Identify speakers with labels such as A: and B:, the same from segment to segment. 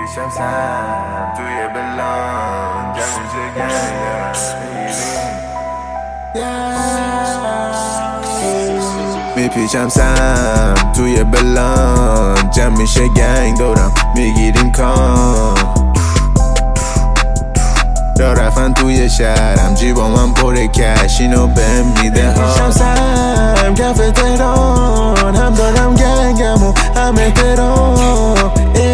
A: پیشم سم توی بلان جمعیش گنگ میپیچم سم توی بلان جمع میشه گنگ دورم میگیریم کام را رفتن توی شهرم جیبا من پر کش اینو بهم میده ها میپیچم سم کف تهران هم دارم گنگم و هم احترام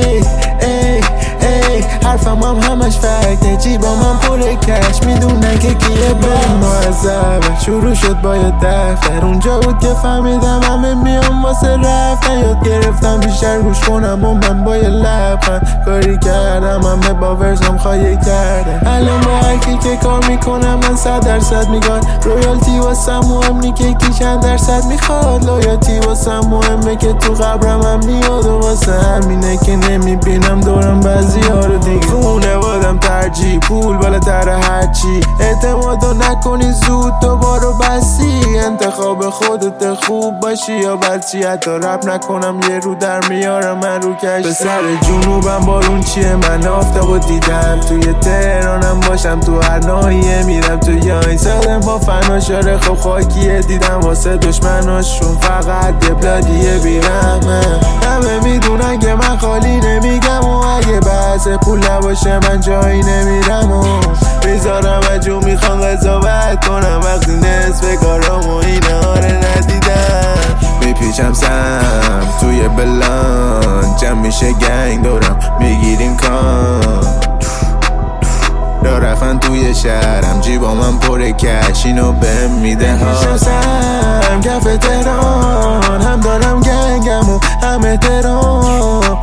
A: حرفم همش فکته جیبا من پر کش میدونن که کیه بریم معذبه شروع شد با یه دفتر اونجا بود که فهمیدم همه میام واسه رفتن یاد گرفتم بیشتر گوش کنم و من با یه لبخند کاری کردم همه با ورزم خواهی کردن الان با هرکی که کار میکنم من 100% میگن رویالتی واسم مهم نی که کی چند درصد میخواد لویالتی واسم مهمه که تو قبرم هم میاد و واسه همینه که نمیبینم دورم بعضی ها رو دیگه خونه بادم ترجیح پول بالاتر هرچی اعتمادو نکنی زود دوباره بسی انتخاب خودت خوب باشی یا بچی حتی رپ نکنم یه رو در میارم من رو کشتی به سر جنوبم بارون چیه من آفتابو دیدم توی تهرانم باشم تو هر ناحیه میرم تو یاین سالم با فناشاره خب خاکیه دیدم واسه دشمناشون فقط یه بلادیه بیرمه همه میدونن که من خالی نمیگم و اگه بحث پول نباشه من جایی نمیرم و میذارم اجو میخوام قضاوت کنم وقتی نصف کارام و اینا رو ندیدم میپیچم سم توی بلان جمع میشه گنگ دورم میگیریم کام را رفتن توی شهرم جیبا من پر کش اینو بهم میده ها میپیچم سم کف تهران هم دارم گنگم و هم احترام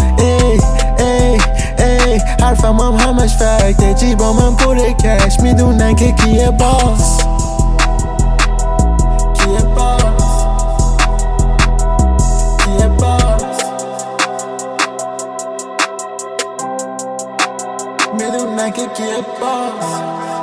A: حرفم همش فکته جیبا من پر کش میدونن که کیه باس کیه باس کیه باس میدونن که کیه باس